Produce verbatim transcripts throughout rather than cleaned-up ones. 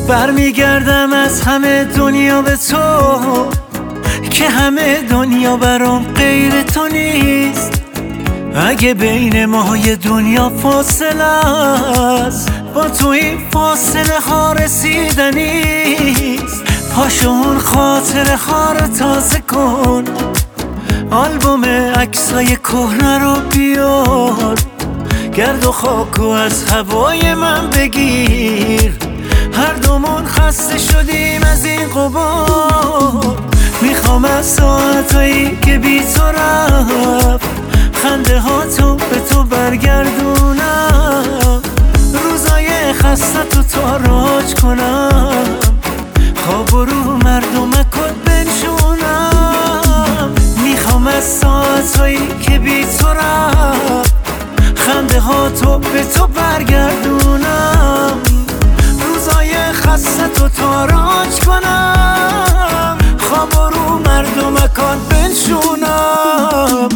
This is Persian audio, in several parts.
برمیگردم از همه دنیا به تو که همه دنیا برام غیر تو نیست. اگه بین ما یه دنیا فاصله است، با تو این فاصله ها رسیدنیست. پاشو اون خاطره ها رو تازه کن، آلبوم عکسای کهنه رو بیار، گرد و خاکو از هوای من بگیر. هر دومون خسته شدیم از این غبار. میخوام از ساعتایی که بی تو رفت خنده ها تو به تو برگردونم. روزای خسته تو تاراج کنم، خواب و رو مردمکت بنشونم. میخوام از ساعتایی که بی تو رفت خنده ها تو به تو برگردونم. روزای خسته تو تاراج کنم، خواب و رو مردمکت بنشونم.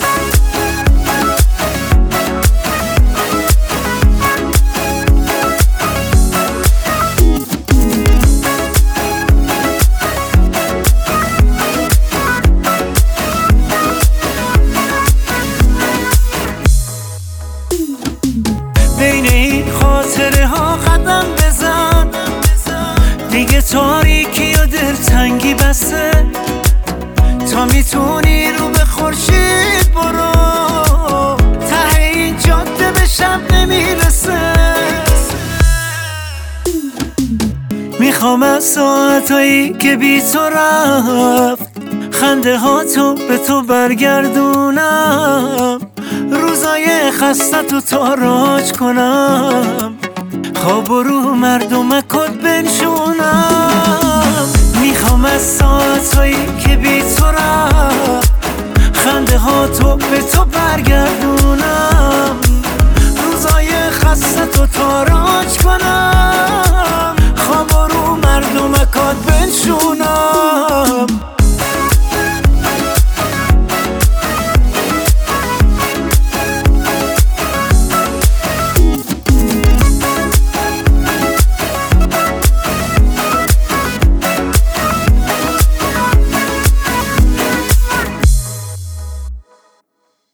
بین این خاطره ها قدم بزن، دیگه تاریکی و دلتنگی بسته. تا میتونی رو به خورشید برو، ته این جاده به شب نمیرسه. میخوام از ساعتایی که بی تو رفت خنده ها تو به تو برگردونم. روزای خسته تو تاراج کنم، خواب و رو مردمکت بنشونم.